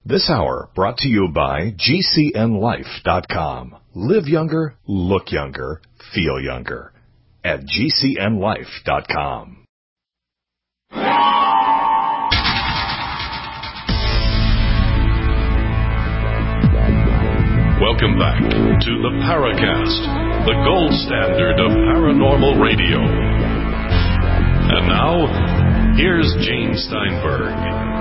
This hour brought to you by GCNLife.com. Live younger, look younger, feel younger. At GCNLife.com. Welcome back to the Paracast, the gold standard of paranormal radio. And now, here's Gene Steinberg.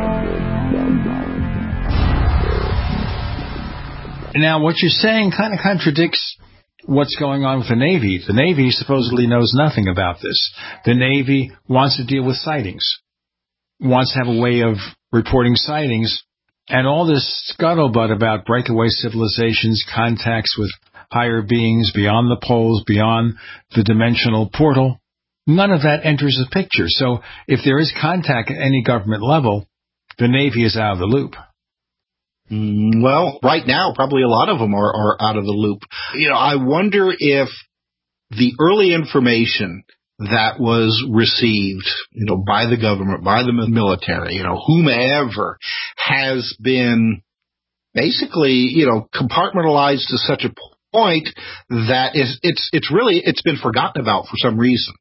Now, what you're saying kind of contradicts what's going on with the Navy. The Navy supposedly knows nothing about this. The Navy wants to deal with sightings, wants to have a way of reporting sightings, and all this scuttlebutt about breakaway civilizations, contacts with higher beings beyond the poles, beyond the dimensional portal. None of that enters the picture. So if there is contact at any government level, the Navy is out of the loop. Well, right now, probably a lot of them are out of the loop. I wonder if the early information that was received, by the government, by the military, whomever, has been basically, compartmentalized to such a point that it's been forgotten about for some reason.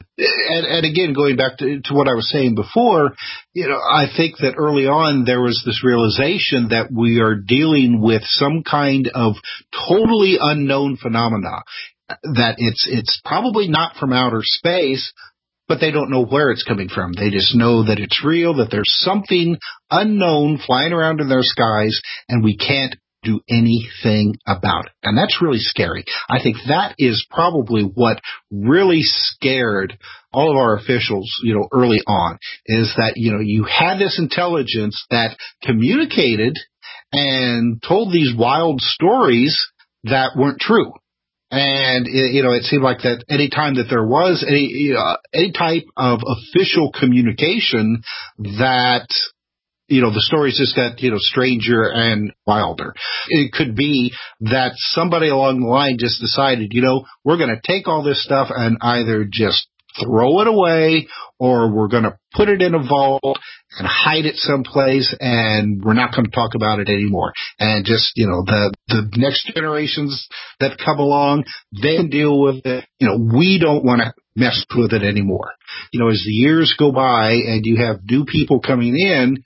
And again, going back to what I was saying before, I think that early on there was this realization that we are dealing with some kind of totally unknown phenomena, that it's probably not from outer space, but they don't know where it's coming from. They just know that it's real, that there's something unknown flying around in their skies, and we can't do anything about it. And that's really scary. I think that is probably what really scared all of our officials, early on, is that, you had this intelligence that communicated and told these wild stories that weren't true. And, it seemed like that any time that there was any type of official communication, that the stories just got, stranger and wilder. It could be that somebody along the line just decided, we're going to take all this stuff and either just throw it away, or we're going to put it in a vault and hide it someplace, and we're not going to talk about it anymore. And just, the next generations that come along, they can deal with it. We don't want to mess with it anymore. As the years go by and you have new people coming in,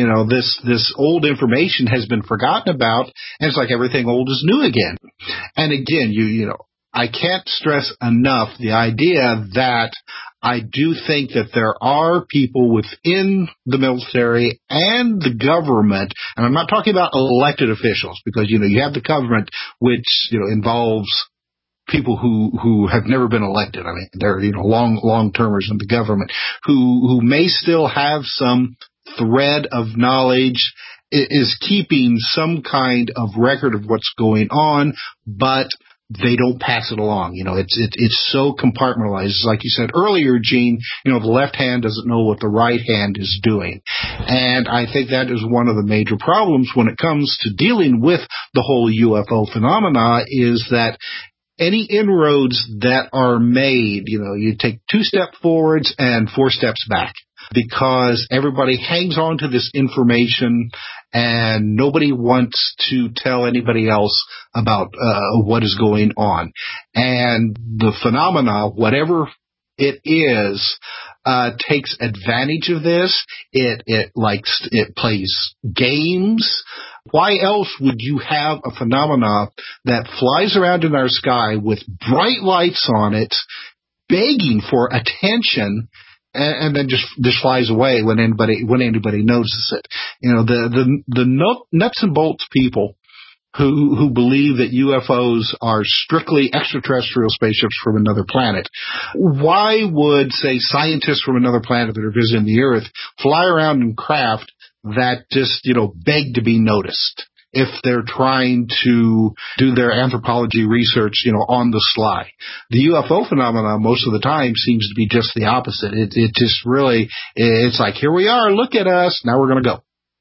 this old information has been forgotten about, and it's like everything old is new again. And again, I can't stress enough the idea that I do think that there are people within the military and the government, and I'm not talking about elected officials, because, you have the government, which, involves people who have never been elected. I mean, they're, long-termers in the government who may still have some thread of knowledge, is keeping some kind of record of what's going on, but they don't pass it along. It's so compartmentalized. Like you said earlier, Gene, the left hand doesn't know what the right hand is doing. And I think that is one of the major problems when it comes to dealing with the whole UFO phenomena, is that any inroads that are made, you take 2 steps forwards and 4 steps back, because everybody hangs on to this information and nobody wants to tell anybody else about what is going on. And the phenomena, whatever it is, takes advantage of this. It plays games. Why else would you have a phenomena that flies around in our sky with bright lights on it, begging for attention, and then just flies away when anybody notices it? The nuts and bolts people who believe that UFOs are strictly extraterrestrial spaceships from another planet, why would, say, scientists from another planet that are visiting the Earth fly around in craft that just, beg to be noticed, if they're trying to do their anthropology research, on the sly? The UFO phenomena most of the time seems to be just the opposite. It just really, it's like, here we are, look at us, now we're going to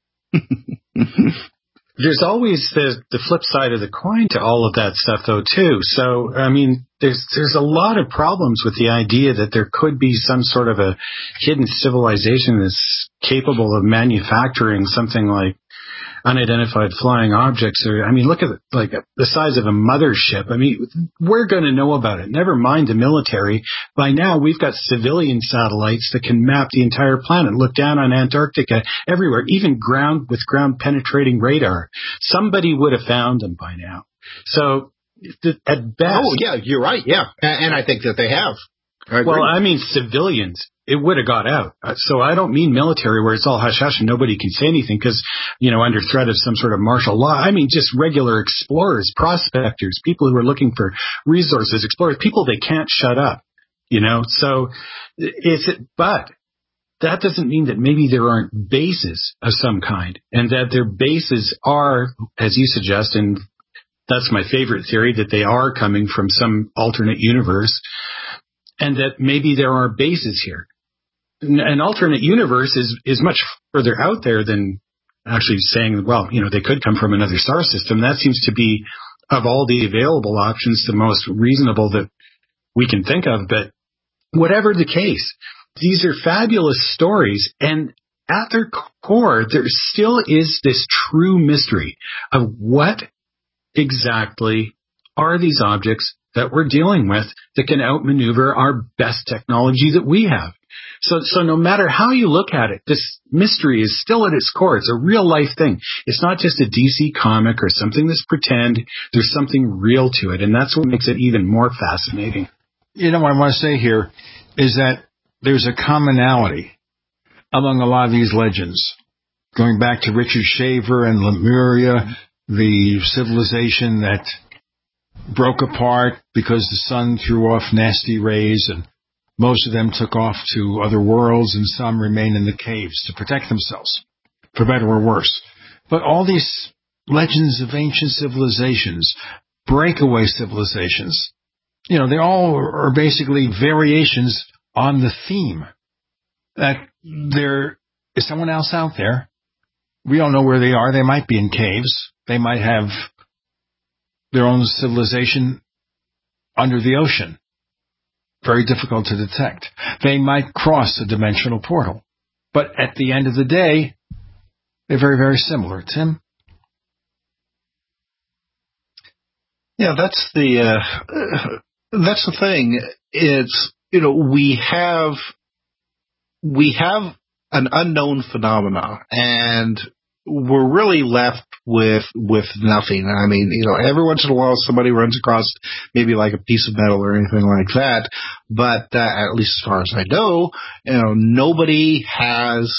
go. There's always the flip side of the coin to all of that stuff, though, too. So, I mean, there's a lot of problems with the idea that there could be some sort of a hidden civilization that's capable of manufacturing something like unidentified flying objects are, I mean, look at it, like the size of a mothership. I mean, we're going to know about it. Never mind the military. By now, we've got civilian satellites that can map the entire planet, look down on Antarctica, everywhere, even ground penetrating radar. Somebody would have found them by now. So at best. Oh, yeah, you're right. Yeah. And I think that they have. Well, I mean, civilians, it would have got out. So I don't mean military where it's all hush-hush and nobody can say anything because, under threat of some sort of martial law. I mean, just regular explorers, prospectors, people who are looking for resources, explorers, people they can't shut up, So but that doesn't mean that maybe there aren't bases of some kind and that their bases are, as you suggest, and that's my favorite theory, that they are coming from some alternate universe. And that maybe there are bases here. An alternate universe is much further out there than actually saying, well, they could come from another star system. That seems to be, of all the available options, the most reasonable that we can think of. But whatever the case, these are fabulous stories. And at their core, there still is this true mystery of what exactly are these objects that we're dealing with that can outmaneuver our best technology that we have. So no matter how you look at it, this mystery is still at its core. It's a real life thing. It's not just a DC comic or something that's pretend. There's something real to it, and that's what makes it even more fascinating. What I want to say here is that there's a commonality among a lot of these legends. Going back to Richard Shaver and Lemuria, the civilization that broke apart because the sun threw off nasty rays, and most of them took off to other worlds, and some remained in the caves to protect themselves, for better or worse. But all these legends of ancient civilizations, breakaway civilizations, they all are basically variations on the theme that there is someone else out there. We don't know where they are. They might be in caves. They might have their own civilization under the ocean. Very difficult to detect. They might cross a dimensional portal. But at the end of the day, they're very, very similar. Tim? Yeah, that's the thing. It's, we have an unknown phenomena, and we're really left with nothing. I mean, every once in a while somebody runs across maybe like a piece of metal or anything like that, but at least as far as I know, nobody has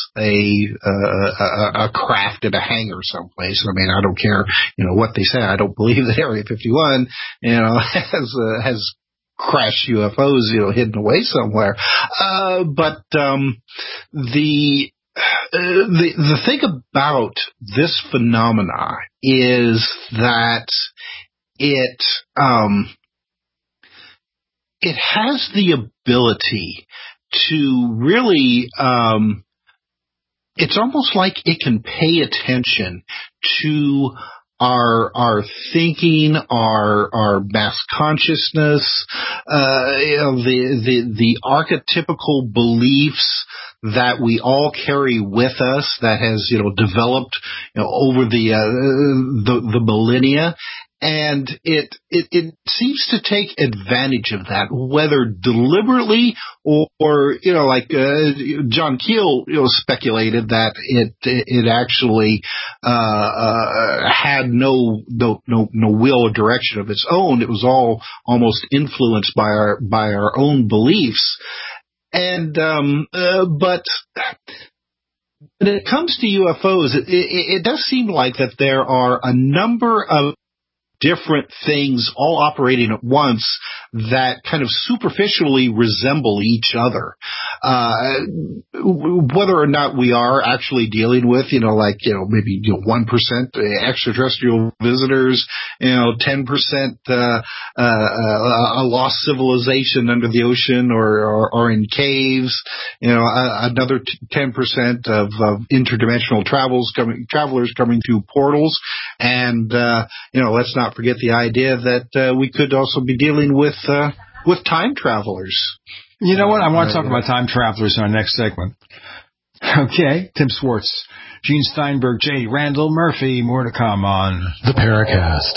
a craft in a hangar someplace. I mean, I don't care, what they say. I don't believe that Area 51, has crashed UFOs, hidden away somewhere. But the thing about this phenomena is that it has the ability to really, it's almost like it can pay attention to our thinking, our mass consciousness, the archetypical beliefs that we all carry with us, that has developed over the millennia, and it seems to take advantage of that, whether deliberately or like John Keel speculated that it actually had no will or direction of its own. It was all almost influenced by our own beliefs. And but when it comes to UFOs, it does seem like that there are a number of different things all operating at once that kind of superficially resemble each other. Whether or not we are actually dealing with, maybe 1% extraterrestrial visitors, 10% a lost civilization under the ocean or in caves, another 10% of interdimensional travelers coming through portals, and let's not forget the idea that we could also be dealing with time travelers. You know what? I want to talk about time travelers in our next segment. Okay, Tim Swartz, Gene Steinberg, J. Randall Murphy. More to come on the Paracast.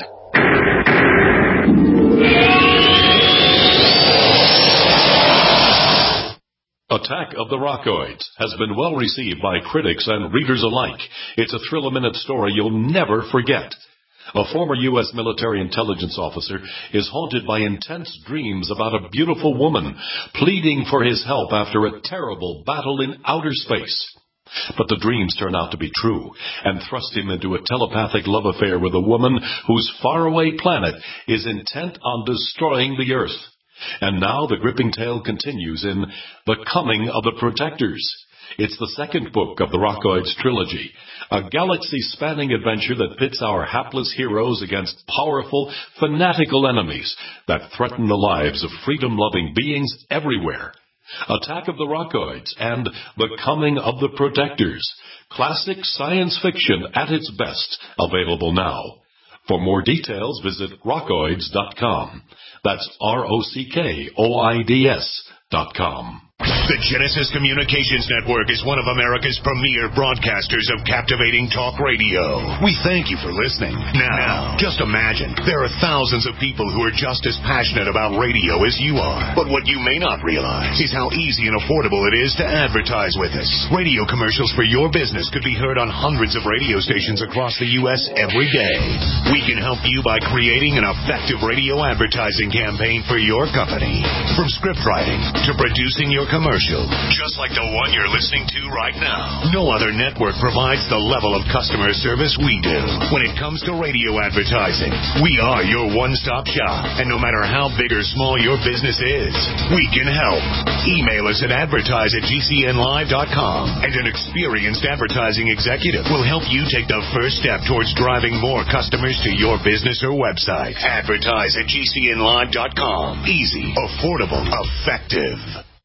Attack of the Rockoids has been well received by critics and readers alike. It's a thrill-a-minute story you'll never forget. A former U.S. military intelligence officer is haunted by intense dreams about a beautiful woman pleading for his help after a terrible battle in outer space. But the dreams turn out to be true and thrust him into a telepathic love affair with a woman whose faraway planet is intent on destroying the Earth. And now the gripping tale continues in The Coming of the Protectors. It's the second book of the Rockoids trilogy, a galaxy-spanning adventure that pits our hapless heroes against powerful, fanatical enemies that threaten the lives of freedom-loving beings everywhere. Attack of the Rockoids and The Coming of the Protectors. Classic science fiction at its best, available now. For more details, visit rockoids.com. That's ROCKOIDS.com. The Genesis Communications Network is one of America's premier broadcasters of captivating talk radio. We thank you for listening. Now, just imagine, there are thousands of people who are just as passionate about radio as you are. But what you may not realize is how easy and affordable it is to advertise with us. Radio commercials for your business could be heard on hundreds of radio stations across the U.S. every day. We can help you by creating an effective radio advertising campaign for your company. From script writing to producing your commercial, just like the one you're listening to right now. No other network provides the level of customer service we do. When it comes to radio advertising, we are your one-stop shop. And no matter how big or small your business is, we can help. Email us at advertise@gcnlive.com, and an experienced advertising executive will help you take the first step towards driving more customers to your business or website. Advertise@gcnlive.com. Easy, affordable, effective.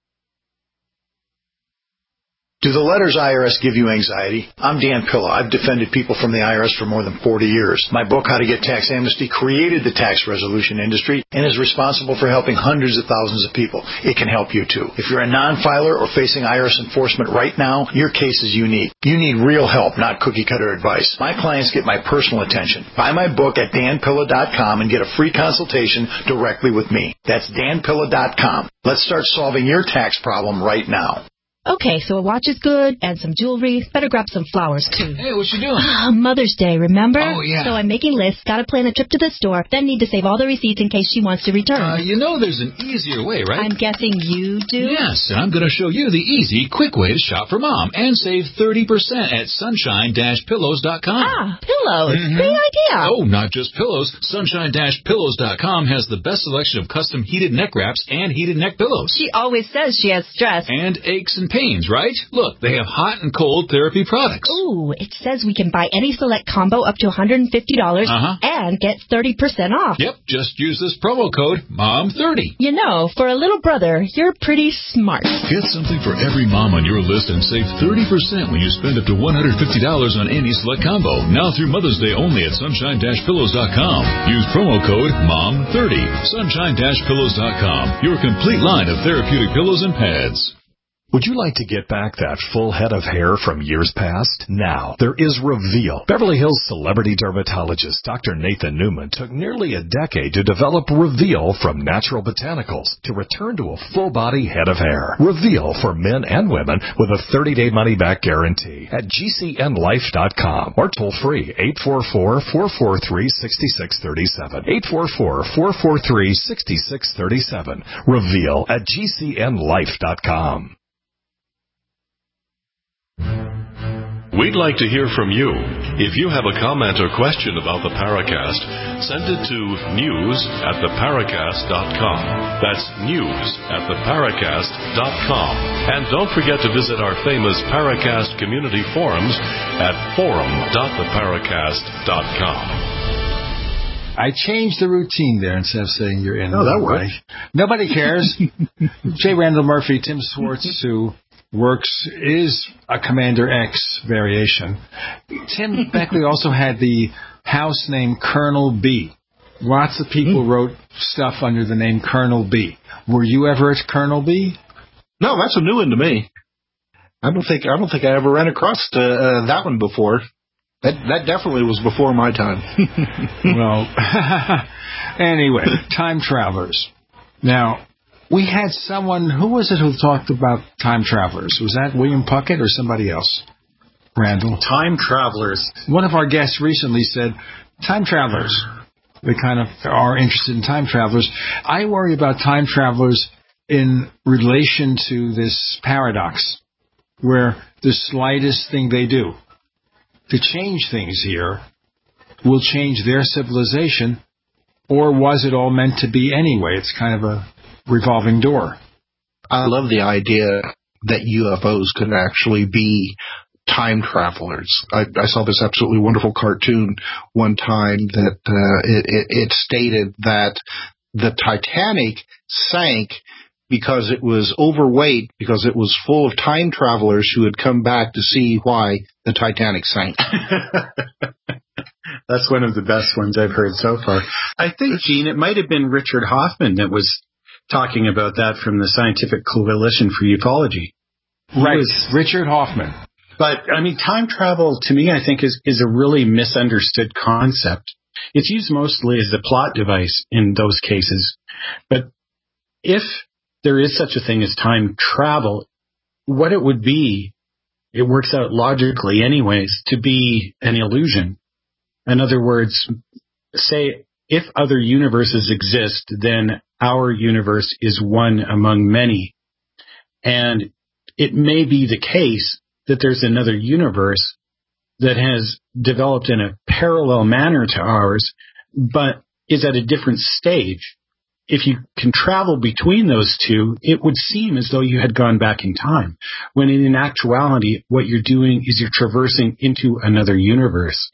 Do the letters IRS give you anxiety? I'm Dan Pilla. I've defended people from the IRS for more than 40 years. My book, How to Get Tax Amnesty, created the tax resolution industry and is responsible for helping hundreds of thousands of people. It can help you too. If you're a non-filer or facing IRS enforcement right now, your case is unique. You need real help, not cookie-cutter advice. My clients get my personal attention. Buy my book at danpilla.com and get a free consultation directly with me. That's danpilla.com. Let's start solving your tax problem right now. Okay, so a watch is good, and some jewelry. Better grab some flowers, too. Hey, what you doing? Mother's Day, remember? Oh, yeah. So I'm making lists, gotta plan a trip to the store, then need to save all the receipts in case she wants to return. There's an easier way, right? I'm guessing you do? Yes, and I'm going to show you the easy, quick way to shop for Mom and save 30% at sunshine-pillows.com. Ah, pillows. Mm-hmm. Great idea. Oh, not just pillows. Sunshine-pillows.com has the best selection of custom heated neck wraps and heated neck pillows. She always says she has stress. And aches and pains, right? Look, they have hot and cold therapy products. Ooh, it says we can buy any select combo up to $150 and get 30% off. Yep, just use this promo code MOM30. You know, for a little brother, you're pretty smart. Get something for every mom on your list and save 30% when you spend up to $150 on any select combo. Now through Mother's Day only at sunshine-pillows.com. Use promo code MOM30. Sunshine-pillows.com. Your complete line of therapeutic pillows and pads. Would you like to get back that full head of hair from years past? Now, there is Reveal. Beverly Hills celebrity dermatologist Dr. Nathan Newman took nearly a decade to develop Reveal from natural botanicals to return to a full-body head of hair. Reveal for men and women with a 30-day money-back guarantee at GCNlife.com or toll-free 844-443-6637. 844-443-6637. Reveal at GCNlife.com. We'd like to hear from you. If you have a comment or question about the Paracast, send it to news@theparacast.com. That's news@theparacast.com. And don't forget to visit our famous Paracast community forums at forum.theparacast.com. I changed the routine there instead of saying you're in. Oh, that works. Nobody cares. J. Randall Murphy, Tim Swartz, who is a Commander X variation. Tim Beckley also had the house name Colonel B. Lots of people wrote stuff under the name Colonel B. Were you ever at Colonel B? No, that's a new one to me. I don't think I ever ran across that one before. That definitely was before my time. Well, anyway, time travelers. Now, we had someone, who was it who talked about time travelers? Was that William Puckett or somebody else? Randall? Time travelers. One of our guests recently said, time travelers. They kind of are interested in time travelers. I worry about time travelers in relation to this paradox, where the slightest thing they do to change things here will change their civilization, or was it all meant to be anyway? It's kind of a revolving door. I love the idea that UFOs could actually be time travelers. I saw this absolutely wonderful cartoon one time that it stated that the Titanic sank because it was overweight, because it was full of time travelers who had come back to see why the Titanic sank. That's one of the best ones I've heard so far. I think, Gene, it might have been Richard Hoffman that was talking about that from the Scientific Coalition for Ufology. Right, Richard Hoffman. But, I mean, time travel, to me, I think, is a really misunderstood concept. It's used mostly as a plot device in those cases. But if there is such a thing as time travel, what it would be, it works out logically anyways, to be an illusion. In other words, say, if other universes exist, then our universe is one among many. And it may be the case that there's another universe that has developed in a parallel manner to ours, but is at a different stage. If you can travel between those two, it would seem as though you had gone back in time, when in actuality, what you're doing is you're traversing into another universe.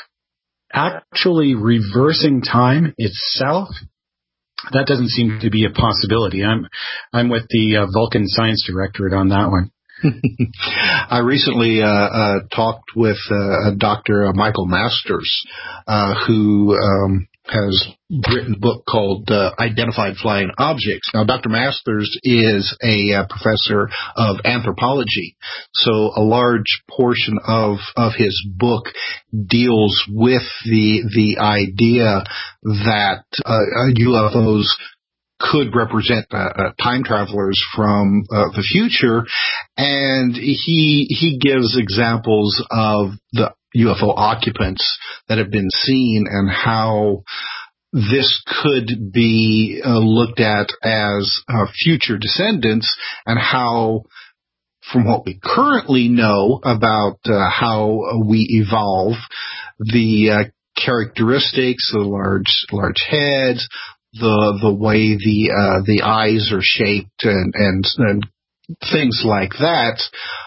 Actually reversing time itself, that doesn't seem to be a possibility. I'm with the Vulcan Science Directorate on that one. I recently talked with Dr. Michael Masters, who has written a book called Identified Flying Objects. Now, Dr. Masters is a professor of anthropology, so a large portion of his book deals with the idea that UFOs could represent time travelers from the future, and he gives examples of the UFO occupants that have been seen and how this could be looked at as future descendants, and how, from what we currently know about how we evolve, the characteristics, the large heads, the way the eyes are shaped and things like that,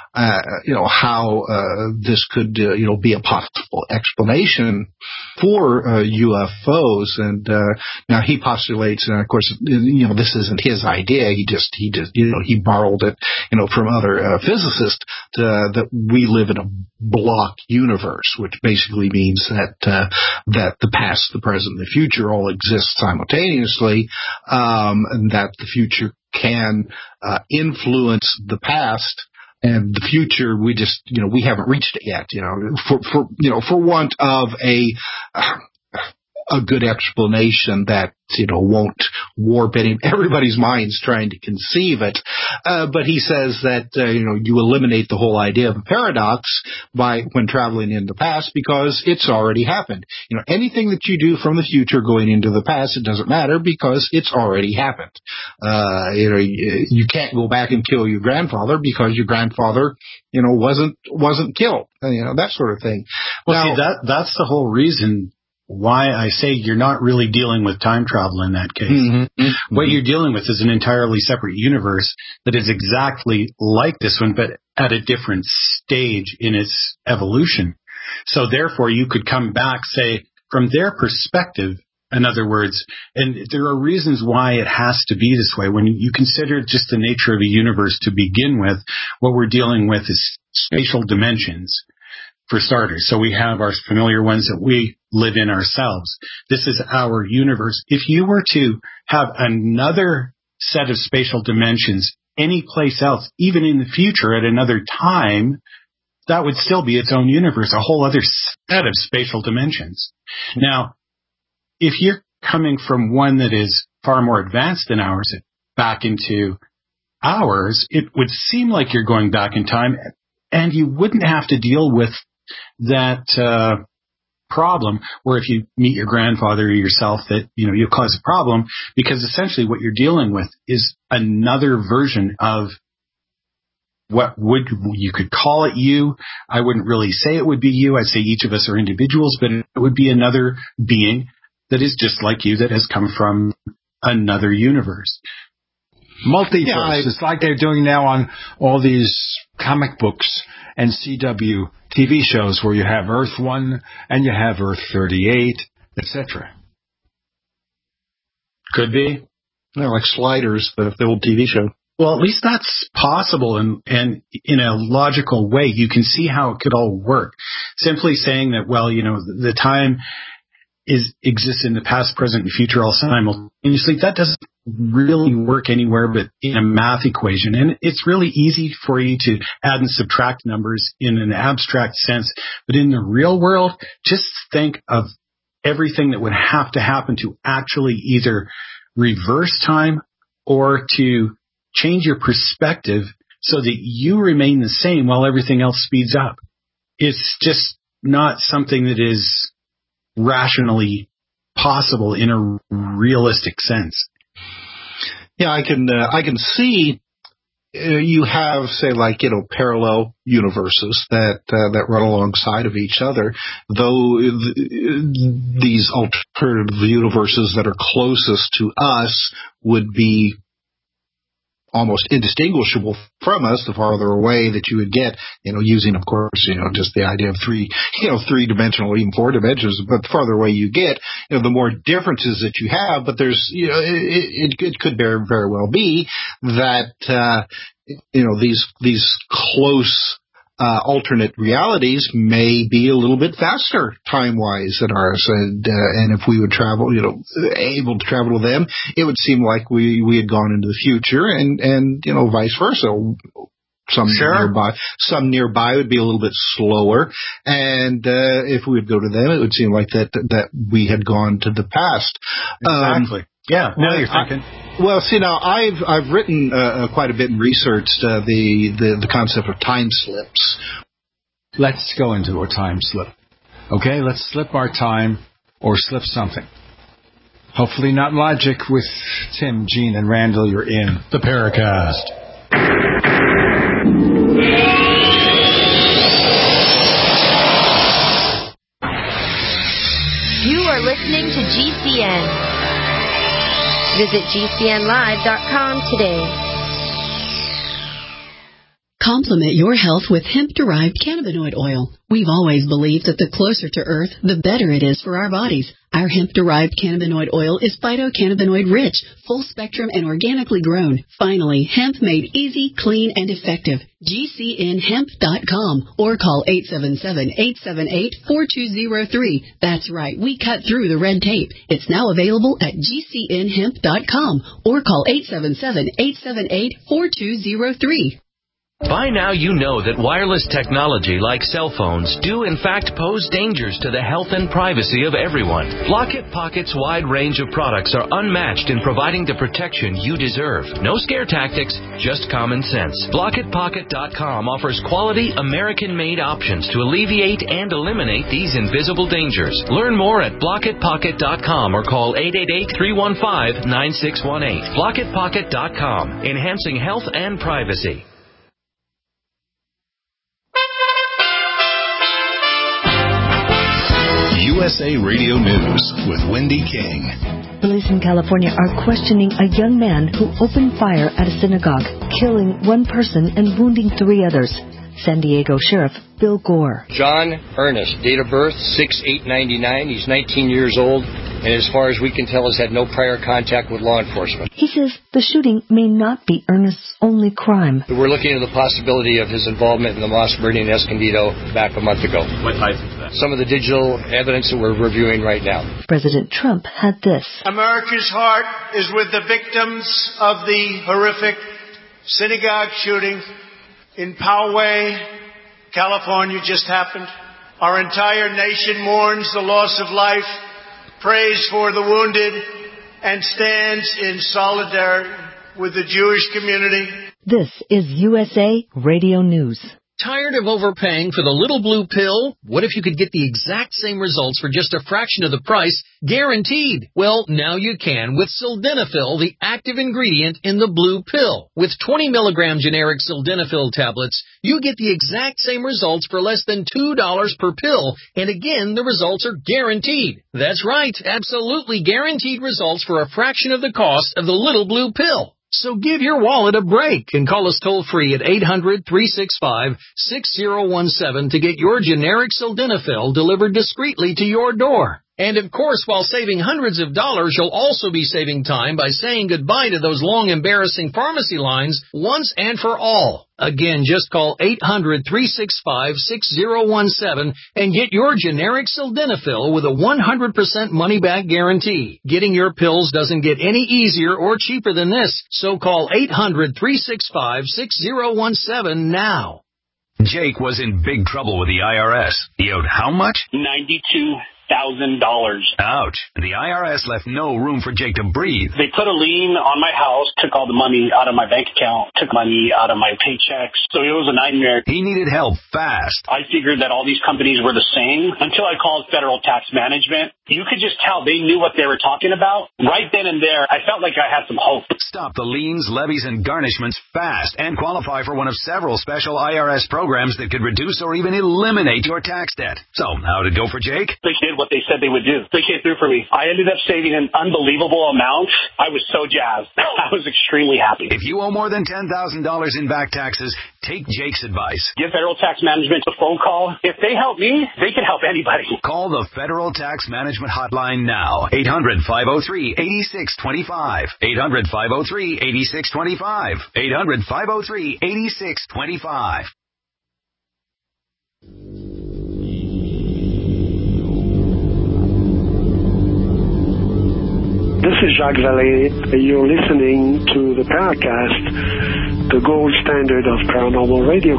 how this could be a possible explanation for UFOs. And now he postulates, and of course, this isn't his idea. He just he borrowed it from other physicists, that we live in a block universe, which basically means that the past, the present, and the future all exist simultaneously, and that the future can influence the past. And the future, we just, we haven't reached it yet, for want of a good explanation that, won't warp everybody's minds trying to conceive it. But he says that, you eliminate the whole idea of a paradox when traveling in the past, because it's already happened. Anything that you do from the future going into the past, it doesn't matter because it's already happened. You can't go back and kill your grandfather because your grandfather, wasn't killed, that sort of thing. Well, see, that's the whole reason why I say you're not really dealing with time travel in that case. Mm-hmm. What you're dealing with is an entirely separate universe that is exactly like this one, but at a different stage in its evolution. So therefore, you could come back, say, from their perspective, in other words, and there are reasons why it has to be this way. When you consider just the nature of a universe to begin with, what we're dealing with is spatial dimensions, for starters. So we have our familiar ones that we live in ourselves. This is our universe. If you were to have another set of spatial dimensions any place else, even in the future at another time, that would still be its own universe, a whole other set of spatial dimensions. Now, if you're coming from one that is far more advanced than ours back into ours, it would seem like you're going back in time, and you wouldn't have to deal with that problem where if you meet your grandfather or yourself that, you cause a problem, because essentially what you're dealing with is another version of what you could call it you. I wouldn't really say it would be you. I'd say each of us are individuals, but it would be another being that is just like you, that has come from another universe. Multiverse. Yeah, it's like they're doing now on all these comic books and CW TV shows where you have Earth 1 and you have Earth 38, etc. Could be. They're like Sliders, but the old TV show. Well, at least that's possible, and in a logical way. You can see how it could all work. Simply saying that, well, the time exists in the past, present, and future all simultaneously, that doesn't really work anywhere but in a math equation. And it's really easy for you to add and subtract numbers in an abstract sense. But in the real world, just think of everything that would have to happen to actually either reverse time or to change your perspective so that you remain the same while everything else speeds up. It's just not something that is rationally possible in a realistic sense. Yeah, I can see you have, say, parallel universes that run alongside of each other, though these alternative universes that are closest to us would be almost indistinguishable from us the farther away that you would get, using, of course, just the idea of three-dimensional, even four dimensions, but the farther away you get, the more differences that you have, but there's, it could very well be that, these close, alternate realities may be a little bit faster time-wise than ours, and if we would travel, able to travel with them, it would seem like we had gone into the future, and vice versa. Some nearby would be a little bit slower, and if we would go to them, it would seem like that we had gone to the past. Exactly. Yeah. Now you're thinking. Well, see, now I've written quite a bit and researched the concept of time slips. Let's go into a time slip. Okay, let's slip our time or slip something. Hopefully not logic with Tim, Gene, and Randall. You're in the Paracast. You are listening to GCN. Visit GCNlive.com today. Complement your health with hemp-derived cannabinoid oil. We've always believed that the closer to Earth, the better it is for our bodies. Our hemp-derived cannabinoid oil is phytocannabinoid rich, full-spectrum, and organically grown. Finally, hemp made easy, clean, and effective. GCNhemp.com or call 877-878-4203. That's right, we cut through the red tape. It's now available at GCNhemp.com or call 877-878-4203. By now you know that wireless technology like cell phones do in fact pose dangers to the health and privacy of everyone. Block-It Pocket's wide range of products are unmatched in providing the protection you deserve. No scare tactics, just common sense. BlockItPocket.com offers quality American-made options to alleviate and eliminate these invisible dangers. Learn more at BlockItPocket.com or call 888-315-9618. BlockItPocket.com, enhancing health and privacy. USA Radio News with Wendy King. Police in California are questioning a young man who opened fire at a synagogue, killing one person and wounding 3 others. San Diego Sheriff Bill Gore. John Ernest, date of birth 6/8/99. He's 19 years old, and as far as we can tell, has had no prior contact with law enforcement. He says the shooting may not be Ernest's only crime. We're looking at the possibility of his involvement in the mosque burning in Escondido back a month ago. What ties into that? Some of the digital evidence that we're reviewing right now. President Trump had this. America's heart is with the victims of the horrific synagogue shooting in Poway, California just happened. Our entire nation mourns the loss of life, prays for the wounded, and stands in solidarity with the Jewish community. This is USA Radio News. Tired of overpaying for the little blue pill? What if you could get the exact same results for just a fraction of the price, guaranteed? Well, now you can with Sildenafil, the active ingredient in the blue pill. With 20 milligram generic Sildenafil tablets, you get the exact same results for less than $2 per pill. And again, the results are guaranteed. That's right, absolutely guaranteed results for a fraction of the cost of the little blue pill. So give your wallet a break and call us toll-free at 800-365-6017 to get your generic Sildenafil delivered discreetly to your door. And of course, while saving hundreds of dollars, you'll also be saving time by saying goodbye to those long, embarrassing pharmacy lines once and for all. Again, just call 800-365-6017 and get your generic Sildenafil with a 100% money-back guarantee. Getting your pills doesn't get any easier or cheaper than this, so call 800-365-6017 now. Jake was in big trouble with the IRS. He owed how much? $92,000. Ouch. The IRS left no room for Jake to breathe. They put a lien on my house, took all the money out of my bank account, took money out of my paychecks. So it was a nightmare. He needed help fast. I figured that all these companies were the same until I called Federal Tax Management. You could just tell they knew what they were talking about. Right then and there, I felt like I had some hope. Stop the liens, levies, and garnishments fast and qualify for one of several special IRS programs that could reduce or even eliminate your tax debt. So, how'd it go for Jake? They did what they said they would do. They came through for me. I ended up saving an unbelievable amount. I was so jazzed. I was extremely happy. If you owe more than $10,000 in back taxes, take Jake's advice. Give Federal Tax Management a phone call. If they help me, they can help anybody. Call the Federal Tax Management Hotline now. 800-503-8625. 800-503-8625. 800-503-8625. This is Jacques Vallée. You're listening to the Paracast, the gold standard of paranormal radio.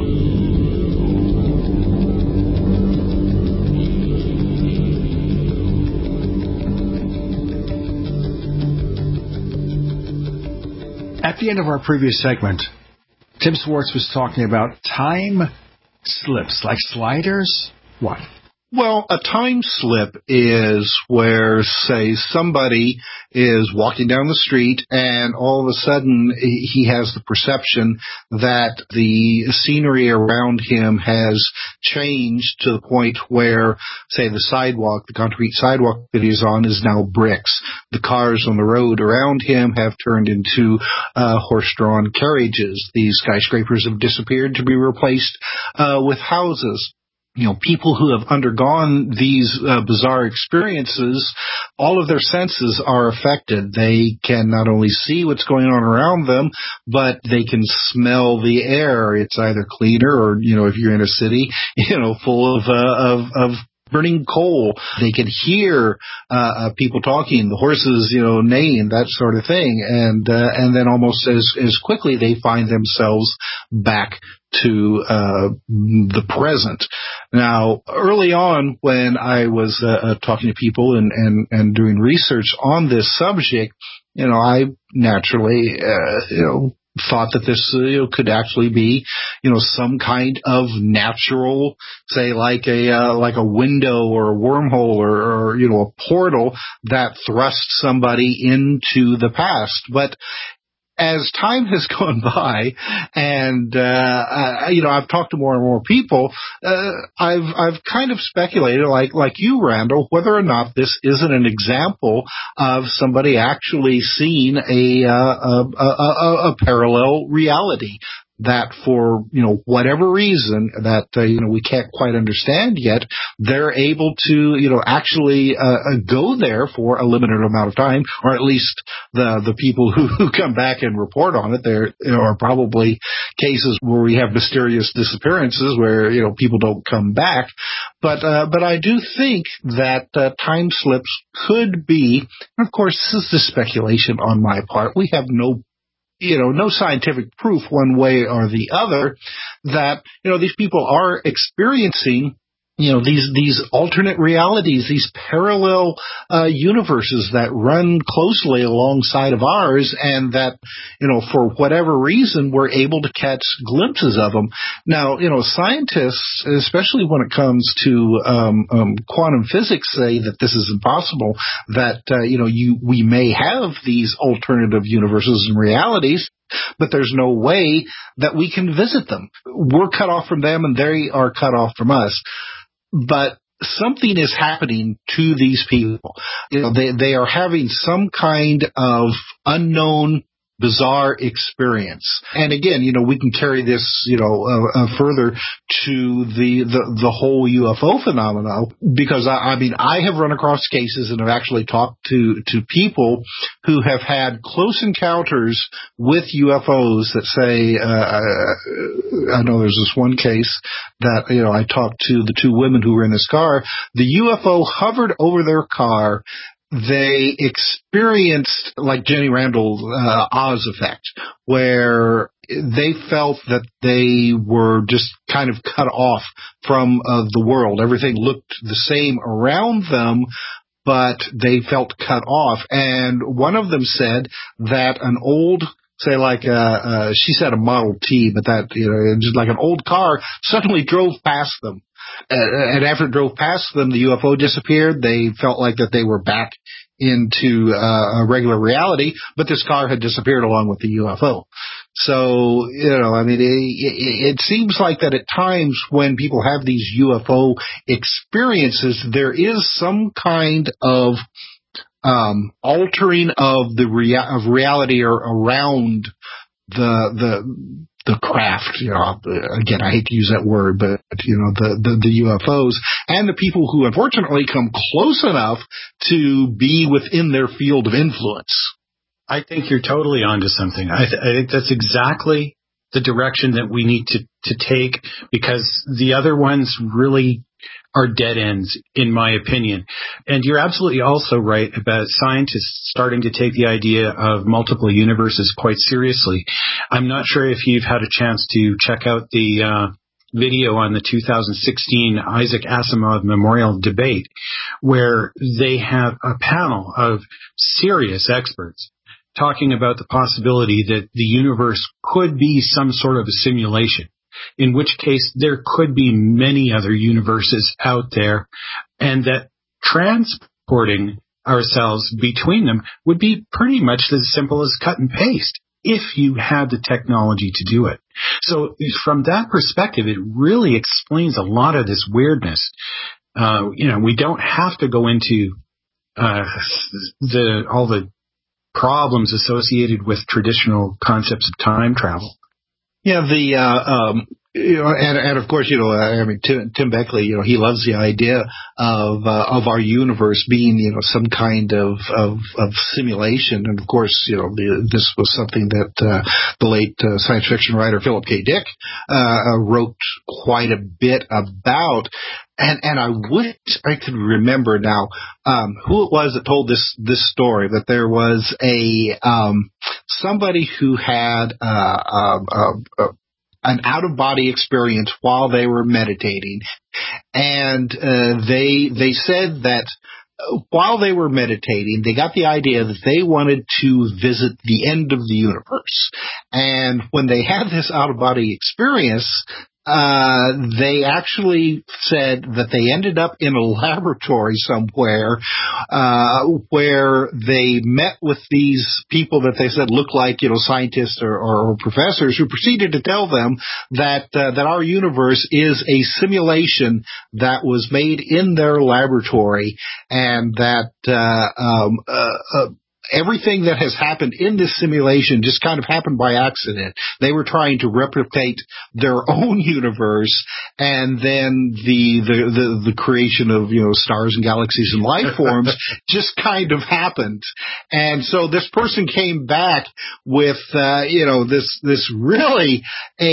At the end of our previous segment, Tim Swartz was talking about time slips, like sliders. What? Well, a time slip is where, say, somebody is walking down the street and all of a sudden he has the perception that the scenery around him has changed to the point where, say, the sidewalk, the concrete sidewalk that he's on is now bricks. The cars on the road around him have turned into horse-drawn carriages. These skyscrapers have disappeared to be replaced with houses. You know, people who have undergone these bizarre experiences, all of their senses are affected. They can not only see what's going on around them, but they can smell the air. It's either cleaner or, you know, if you're in a city, you know, full of burning coal. They can hear people talking, the horses, you know, neighing, that sort of thing. And then almost as quickly they find themselves back to the present. Now, early on when I was talking to people and doing research on this subject, you know, I naturally, thought that this could actually be, some kind of natural, say, like a window or a wormhole or a portal that thrusts somebody into the past. But as time has gone by, and I've talked to more and more people, I've kind of speculated, like you, Randall, whether or not this isn't an example of somebody actually seeing a parallel reality. That for, whatever reason that, we can't quite understand yet, they're able to, actually, go there for a limited amount of time, or at least the people who come back and report on it. There are probably cases where we have mysterious disappearances where, people don't come back. But I do think that, time slips could be, and of course, this is the speculation on my part. We have no no scientific proof one way or the other that, these people are experiencing these alternate realities, these parallel universes that run closely alongside of ours, and that, for whatever reason, we're able to catch glimpses of them. Now, scientists, especially when it comes to quantum physics, say that this is impossible, that, we may have these alternative universes and realities, but there's no way that we can visit them. We're cut off from them, and they are cut off from us. But something is happening to these people. They are having some kind of unknown, bizarre experience. And again, we can carry this, further to the whole UFO phenomena, because I have run across cases and have actually talked to people who have had close encounters with UFOs that say, I know there's this one case that, I talked to the two women who were in this car. The UFO hovered over their car. They experienced, like Jenny Randall, Oz effect, where they felt that they were just kind of cut off from the world. Everything looked the same around them, but they felt cut off. And one of them said that an old, say like she said a Model T, but that, just like an old car suddenly drove past them. And after it drove past them, the UFO disappeared. They felt like that they were back into a regular reality, but this car had disappeared along with the UFO. So, it seems like that at times when people have these UFO experiences, there is some kind of altering of the reality or around the craft, again, I hate to use that word, but, the UFOs and the people who unfortunately come close enough to be within their field of influence. I think you're totally onto something. I think that's exactly the direction that we need to take, because the other ones really are dead ends, in my opinion. And you're absolutely also right about scientists starting to take the idea of multiple universes quite seriously. I'm not sure if you've had a chance to check out the video on the 2016 Isaac Asimov Memorial Debate, where they have a panel of serious experts talking about the possibility that the universe could be some sort of a simulation, in which case there could be many other universes out there, and that transporting ourselves between them would be pretty much as simple as cut and paste if you had the technology to do it. So from that perspective, it really explains a lot of this weirdness. We don't have to go into all the problems associated with traditional concepts of time travel. Yeah, and of course, Tim Beckley, he loves the idea of our universe being, some kind of simulation. And of course, this was something that the late science fiction writer Philip K. Dick wrote quite a bit about. And I wish I could remember now who it was that told this story, that there was somebody who had an out-of-body experience while they were meditating, and they said that while they were meditating, they got the idea that they wanted to visit the end of the universe. And when they had this out-of-body experience, they actually said that they ended up in a laboratory somewhere, where they met with these people that they said looked like, scientists or professors, who proceeded to tell them that our universe is a simulation that was made in their laboratory, and that, everything that has happened in this simulation just kind of happened by accident. They were trying to replicate their own universe, and then the creation of, stars and galaxies and life forms just kind of happened. And so this person came back with, this really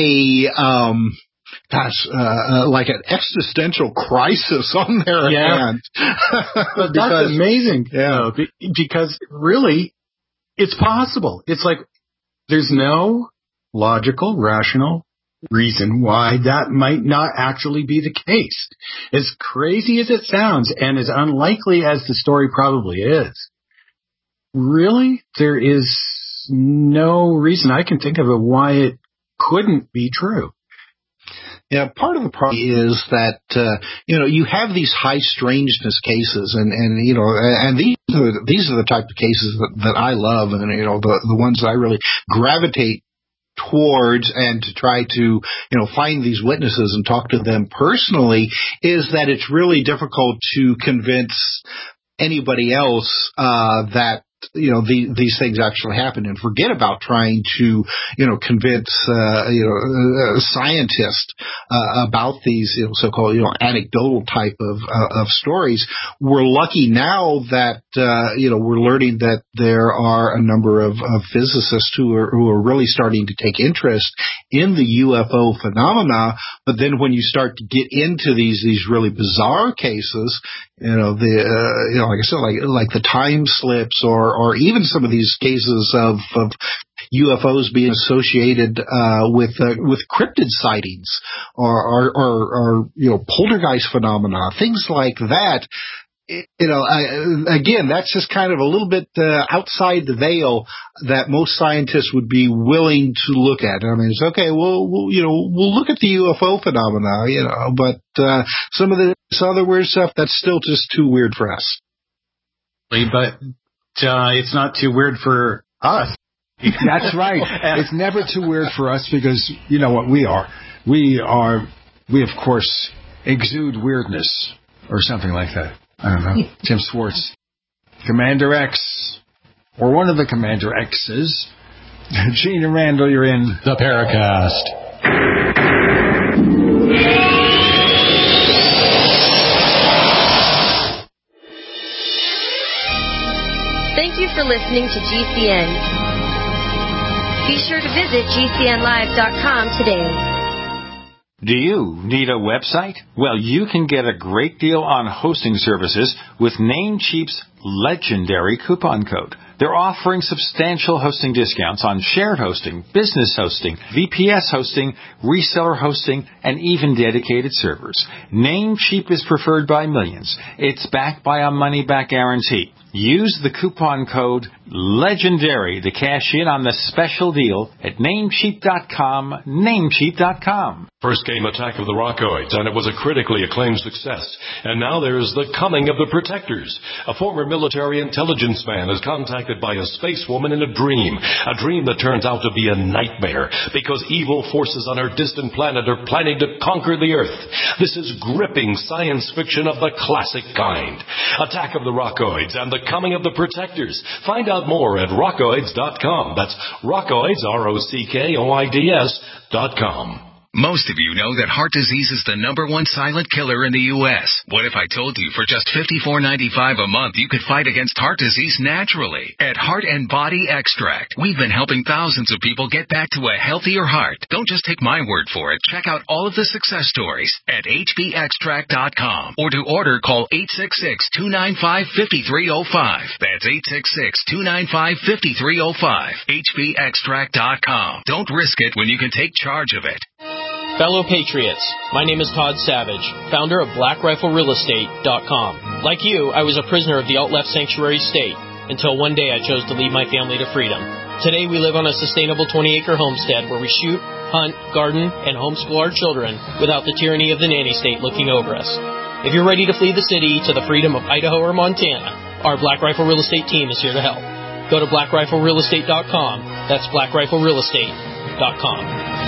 like an existential crisis on their hands. That's amazing. Yeah. Because really, it's possible. It's like there's no logical, rational reason why that might not actually be the case. As crazy as it sounds, and as unlikely as the story probably is, really, there is no reason I can think of why it couldn't be true. Yeah, part of the problem is that, you have these high strangeness cases and these are the type of cases that I love and, the ones that I really gravitate towards, and to try to, find these witnesses and talk to them personally, is that it's really difficult to convince anybody else, that, these things actually happen, and forget about trying to, convince, scientists, about these, so-called, anecdotal type of stories. We're lucky now that, we're learning that there are a number of physicists who are really starting to take interest in the UFO phenomena. But then when you start to get into these really bizarre cases, like I said, like the time slips, or even some of these cases of UFOs being associated with cryptid sightings, or poltergeist phenomena, things like that. Again, that's just kind of a little bit outside the veil that most scientists would be willing to look at. I mean, it's okay. We'll look at the UFO phenomena, but some of this other weird stuff, that's still just too weird for us. But it's not too weird for us. That's right. It's never too weird for us, because you know what we are. We of course exude weirdness, or something like that. I don't know. Tim Swartz, Commander X, or one of the Commander X's. Gene and Randall, you're in the Paracast. Thank you for listening to GCN. Be sure to visit GCNlive.com today. Do you need a website? Well, you can get a great deal on hosting services with Namecheap's legendary coupon code. They're offering substantial hosting discounts on shared hosting, business hosting, VPS hosting, reseller hosting, and even dedicated servers. Namecheap is preferred by millions. It's backed by a money-back guarantee. Use the coupon code LEGENDARY to cash in on the special deal at Namecheap.com, Namecheap.com. First came Attack of the Rockoids, and it was a critically acclaimed success. And now there's The Coming of the Protectors. A former military intelligence man is contacted by a space woman in a dream that turns out to be a nightmare, because evil forces on her distant planet are planning to conquer the Earth. This is gripping science fiction of the classic kind. Attack of the Rockoids and The Coming of the Protectors. Find out more at rockoids.com. That's Rockoids, ROCKOIDS.com. Most of you know that heart disease is the #1 silent killer in the U.S. What if I told you for just $54.95 a month you could fight against heart disease naturally? At Heart and Body Extract, we've been helping thousands of people get back to a healthier heart. Don't just take my word for it. Check out all of the success stories at hbextract.com. Or to order, call 866-295-5305. That's 866-295-5305. hbextract.com. Don't risk it when you can take charge of it. Fellow Patriots, my name is Todd Savage, founder of BlackRifleRealEstate.com. Like you, I was a prisoner of the alt-left sanctuary state until one day I chose to lead my family to freedom. Today we live on a sustainable 20-acre homestead where we shoot, hunt, garden, and homeschool our children without the tyranny of the nanny state looking over us. If you're ready to flee the city to the freedom of Idaho or Montana, our Black Rifle Real Estate team is here to help. Go to BlackRifleRealEstate.com. That's BlackRifleRealEstate.com.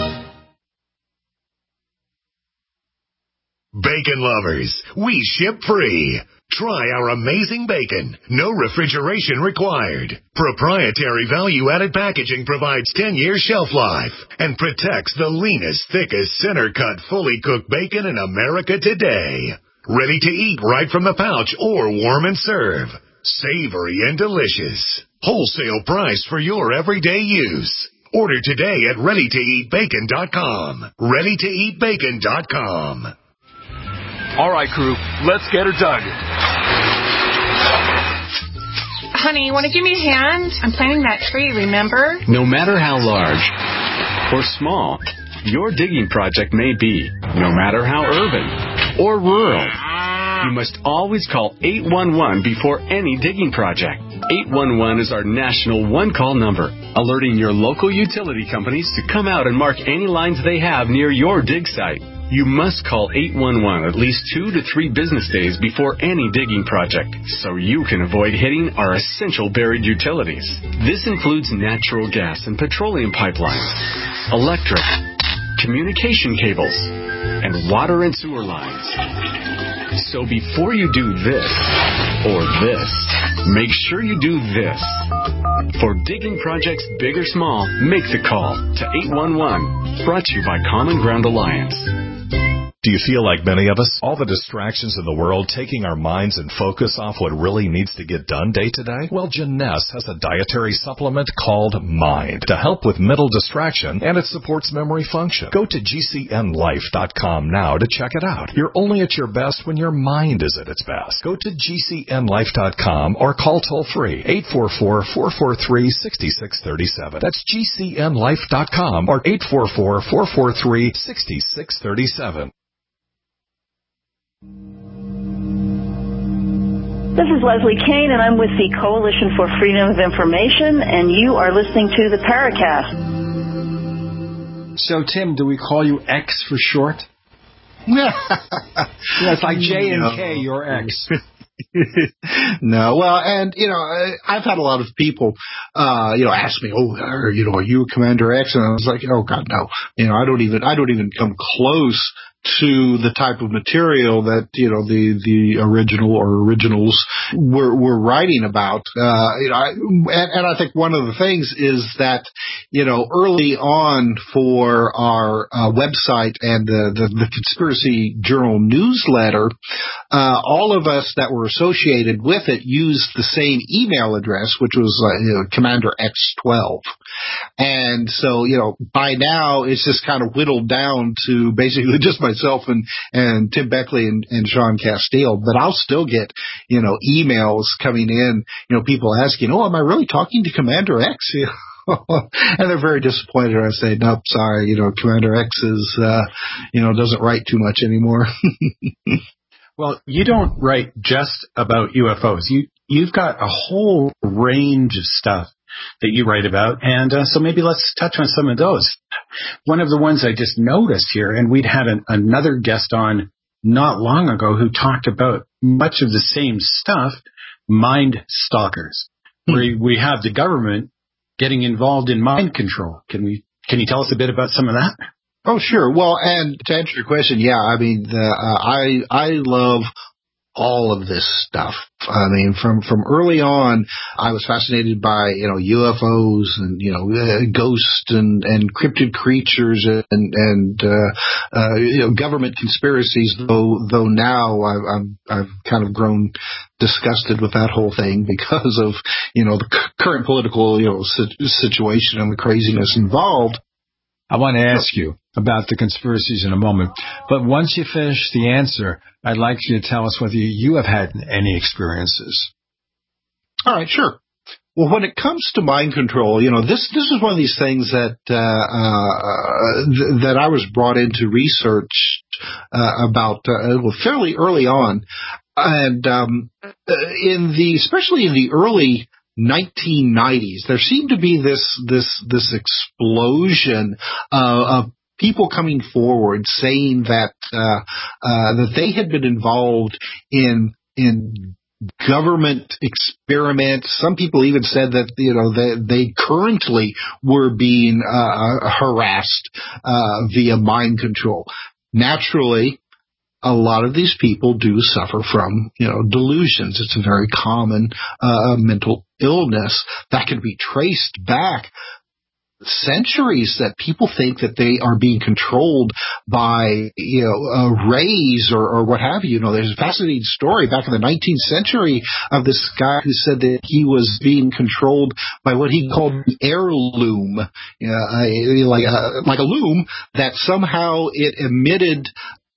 Bacon lovers, we ship free. Try our amazing bacon. No refrigeration required. Proprietary value-added packaging provides 10-year shelf life and protects the leanest, thickest, center-cut, fully cooked bacon in America today. Ready to eat right from the pouch or warm and serve. Savory and delicious. Wholesale price for your everyday use. Order today at ReadyToEatBacon.com. ReadyToEatBacon.com. All right, crew, let's get her done. Honey, you want to give me a hand? I'm planting that tree, remember? No matter how large or small your digging project may be, no matter how urban or rural, you must always call 811 before any digging project. 811 is our national one-call number, alerting your local utility companies to come out and mark any lines they have near your dig site. You must call 811 at least 2 to 3 business days before any digging project, so you can avoid hitting our essential buried utilities. This includes natural gas and petroleum pipelines, electric, communication cables, and water and sewer lines. So before you do this or this, make sure you do this. For digging projects big or small, make the call to 811. Brought to you by Common Ground Alliance. Do you feel like many of us? All the distractions in the world taking our minds and focus off what really needs to get done day to day? Well, Jeunesse has a dietary supplement called Mind to help with mental distraction, and it supports memory function. Go to GCNlife.com now to check it out. You're only at your best when your mind is at its best. Go to GCNlife.com or call toll-free 844-443-6637. That's GCNlife.com or 844-443-6637. This is Leslie Kane, and I'm with the Coalition for Freedom of Information, and you are listening to the Paracast. So, Tim, do we call you X for short? Yeah, it's like J and K, you're X. No, well, and, I've had a lot of people, ask me, are you Commander X? And I was like, oh, God, no. I don't even come close to the type of material that, the original or originals were writing about. And I think one of the things is that, early on for our website and the Conspiracy Journal newsletter, all of us that were associated with it used the same email address, which was Commander X12. And so, by now it's just kind of whittled down to basically just myself and Tim Beckley and Sean Castile. But I'll still get, emails coming in, people asking, am I really talking to Commander X? And they're very disappointed. I say, nope, sorry, Commander X is, doesn't write too much anymore. Well, you don't write just about UFOs. You've got a whole range of stuff that you write about, and so maybe let's touch on some of those. One of the ones I just noticed here, and we'd had another guest on not long ago who talked about much of the same stuff, mind stalkers, where we have the government getting involved in mind control. Can you tell us a bit about some of that? Oh, sure. Well, and to answer your question, yeah, I mean, I love all of this stuff. I mean, from early on, I was fascinated by, UFOs and, ghosts and cryptid creatures and government conspiracies, though now I've kind of grown disgusted with that whole thing because of, the current political, situation and the craziness involved. I want to ask you about the conspiracies in a moment, but once you finish the answer, I'd like you to tell us whether you have had any experiences. All right, sure. Well, when it comes to mind control, this is one of these things that that I was brought into research about fairly early on, and especially in the early 1990s, there seemed to be this explosion of people coming forward saying that they had been involved in government experiments. Some people even said that they currently were being harassed via mind control. Naturally, a lot of these people do suffer from, delusions. It's a very common mental illness that can be traced back centuries, that people think that they are being controlled by, rays or what have you. There's a fascinating story back in the 19th century of this guy who said that he was being controlled by what he called the air loom, like a loom that somehow it emitted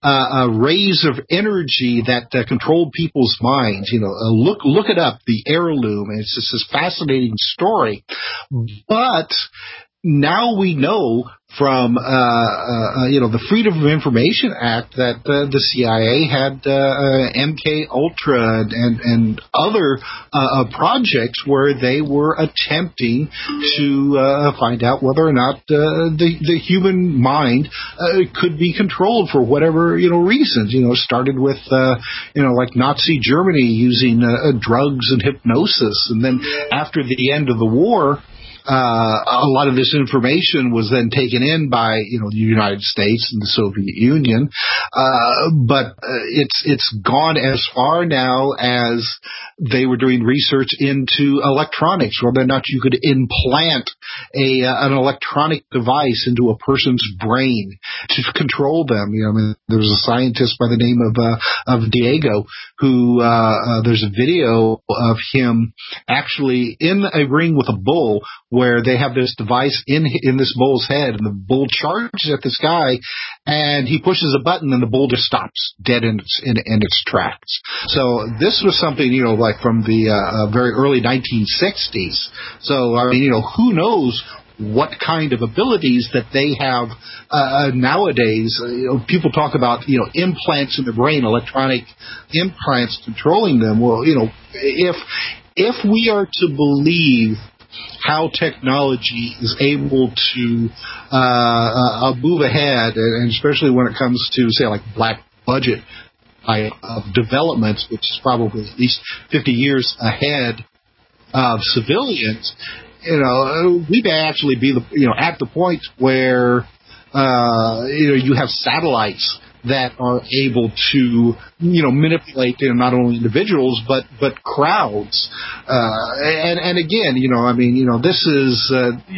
rays of energy that controlled people's minds. Look it up, the Heirloom. It's just this fascinating story. But now we know from the Freedom of Information Act that the CIA had MK Ultra and other projects where they were attempting to find out whether or not the human mind could be controlled for whatever reasons. Started with like Nazi Germany using drugs and hypnosis, and then after the end of the war, a lot of this information was then taken in by, the United States and the Soviet Union. But it's gone as far now as they were doing research into electronics, whether or not you could implant an electronic device into a person's brain to control them. There was a scientist by the name of Diego who, there's a video of him actually in a ring with a bull, where they have this device in this bull's head, and the bull charges at this guy, and he pushes a button, and the bull just stops dead in its tracks. So this was something, like from the very early 1960s. So, who knows what kind of abilities that they have nowadays. People talk about, implants in the brain, electronic implants controlling them. Well, if we are to believe how technology is able to move ahead, and especially when it comes to, say, like black budget developments, which is probably at least 50 years ahead of civilians, we may actually be at the point where you have satellites that are able to, manipulate not only individuals but crowds. And again, this is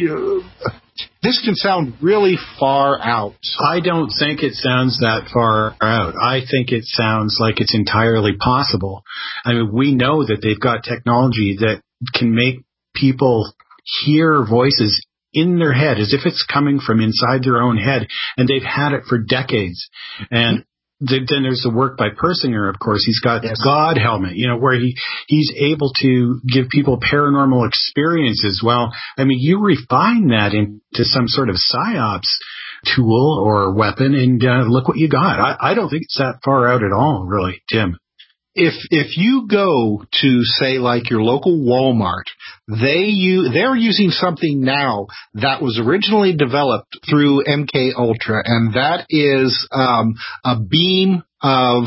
this can sound really far out. I don't think it sounds that far out. I think it sounds like it's entirely possible. I mean, we know that they've got technology that can make people hear voices in their head as if it's coming from inside their own head, and they've had it for decades. And then there's the work by Persinger, of course. He's got God Helmet, where he's able to give people paranormal experiences. Well, I mean, you refine that into some sort of psyops tool or weapon, and look what you got. I don't think it's that far out at all, really, Tim. If you go to, say, like your local Walmart, they're using something now that was originally developed through MK Ultra, and that is a beam of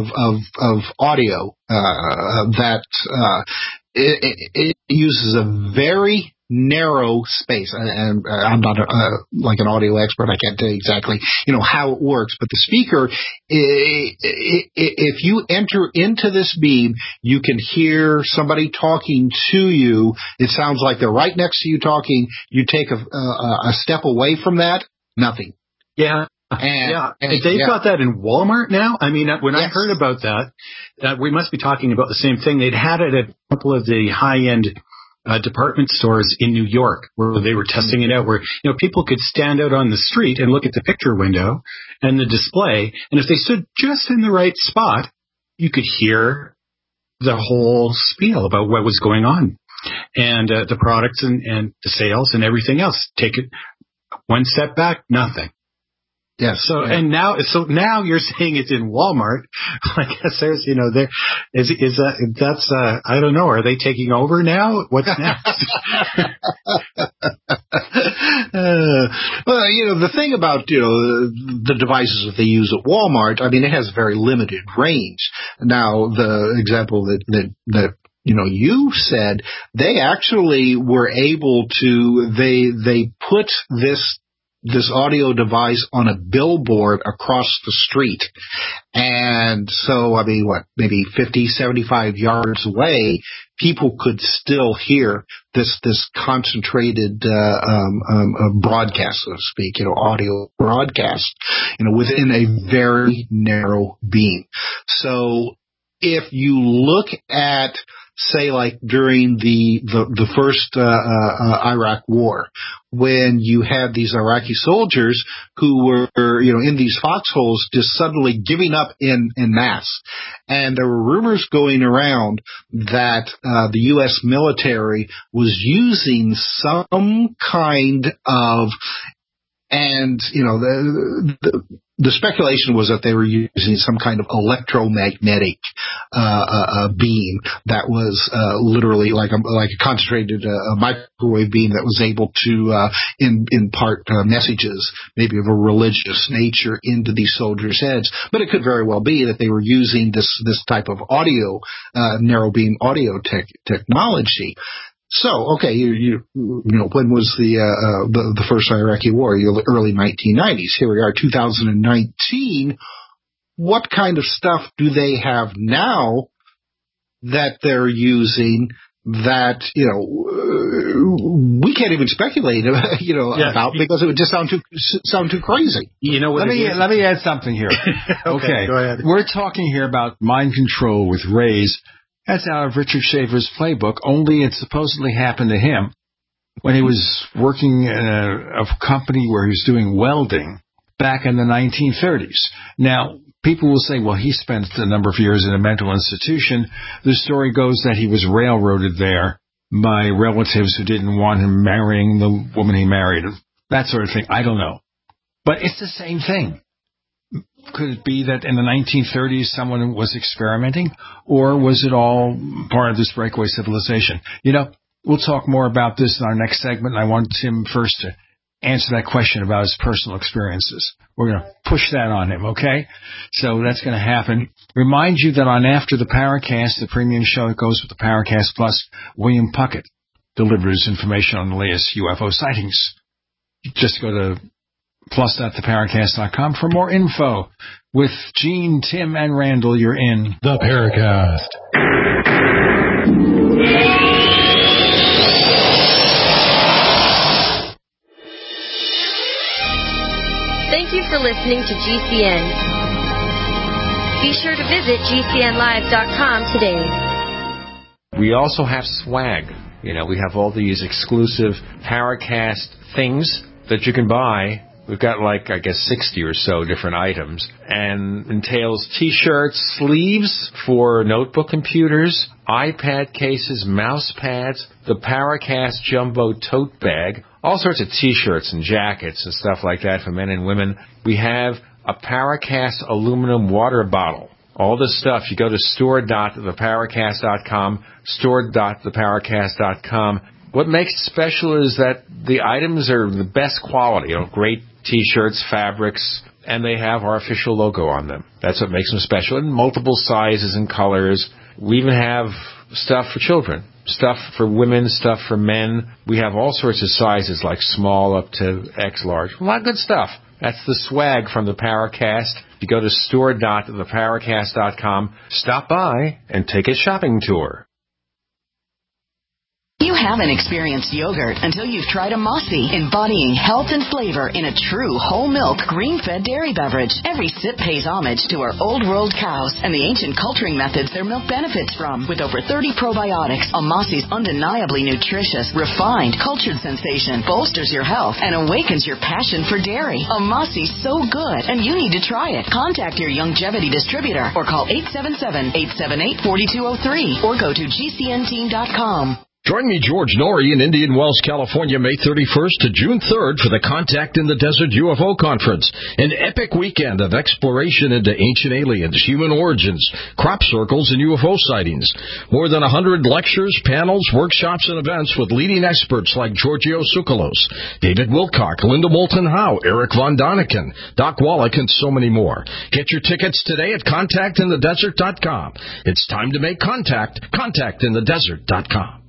audio that it uses a very narrow space, and I'm not like an audio expert. I can't tell you exactly, how it works. But the speaker, if you enter into this beam, you can hear somebody talking to you. It sounds like they're right next to you talking. You take a step away from that, nothing. Yeah. And they've got that in Walmart now. I mean, when I heard about that, we must be talking about the same thing. They'd had it at a couple of the high-end department stores in New York, where they were testing it out, where people could stand out on the street and look at the picture window and the display, and if they stood just in the right spot, you could hear the whole spiel about what was going on, and the products and the sales and everything else. Take it one step back, nothing. Yes. So now you're saying it's in Walmart. I guess there's there that's I don't know. Are they taking over now? What's next? Well, the thing about the devices that they use at Walmart, I mean, it has very limited range. Now, the example that you said, they actually were able to they put this audio device on a billboard across the street. And so, I mean, maybe 50, 75 yards away, people could still hear this concentrated broadcast, so to speak, audio broadcast, within a very narrow beam. So if you look at say, like during the first Iraq War, when you had these Iraqi soldiers who were, in these foxholes just suddenly giving up in mass. And there were rumors going around that the U.S. military was using some kind of, and, the speculation was that they were using some kind of electromagnetic beam that was literally like a concentrated microwave beam that was able to impart messages, maybe of a religious nature, into these soldiers' heads. But it could very well be that they were using this type of audio, narrow beam audio technology. So, okay, when was the first Iraqi war? Early 1990s. Here we are, 2019. What kind of stuff do they have now that they're using that, we can't even speculate, about, because it would just sound too crazy. Let me add something here. Okay. Go ahead. We're talking here about mind control with rays. That's out of Richard Shaver's playbook, only it supposedly happened to him when he was working in a company where he was doing welding back in the 1930s. Now, people will say, well, he spent a number of years in a mental institution. The story goes that he was railroaded there by relatives who didn't want him marrying the woman he married, that sort of thing. I don't know. But it's the same thing. Could it be that in the 1930s someone was experimenting, or was it all part of this breakaway civilization? We'll talk more about this in our next segment, and I want Tim first to answer that question about his personal experiences. We're going to push that on him, okay? So that's going to happen. Remind you that on After the Paracast, the premium show that goes with the Paracast Plus, William Puckett delivers information on the latest UFO sightings. Just go to plus.theparacast.com for more info. With Gene, Tim, and Randall, you're in The Paracast. Thank you for listening to GCN. Be sure to visit GCNlive.com today. We also have swag. We have all these exclusive Paracast things that you can buy. We've got 60 or so different items, and entails T-shirts, sleeves for notebook computers, iPad cases, mouse pads, the Paracast Jumbo tote bag, all sorts of T-shirts and jackets and stuff like that for men and women. We have a Paracast aluminum water bottle. All this stuff, you go to store.theparacast.com, store.theparacast.com. What makes it special is that the items are the best quality, great T-shirts, fabrics, and they have our official logo on them. That's what makes them special, in multiple sizes and colors. We even have stuff for children, stuff for women, stuff for men. We have all sorts of sizes, like small up to X large. A lot of good stuff. That's the swag from the Paracast. You go to store.theparacast.com, stop by, and take a shopping tour. You haven't experienced yogurt until you've tried a Mossy, embodying health and flavor in a true whole milk, green-fed dairy beverage. Every sip pays homage to our old world cows and the ancient culturing methods their milk benefits from. With over 30 probiotics, a Mossy's undeniably nutritious, refined, cultured sensation bolsters your health and awakens your passion for dairy. A Mossy's so good, and you need to try it. Contact your Youngevity distributor or call 877-878-4203 or go to GCNteam.com. Join me, George Norrie, in Indian Wells, California, May 31st to June 3rd for the Contact in the Desert UFO Conference, an epic weekend of exploration into ancient aliens, human origins, crop circles, and UFO sightings. More than 100 lectures, panels, workshops, and events with leading experts like Giorgio Tsoukalos, David Wilcock, Linda Moulton Howe, Eric Von Daniken, Doc Wallach, and so many more. Get your tickets today at contactinthedesert.com. It's time to make contact. Contactinthedesert.com.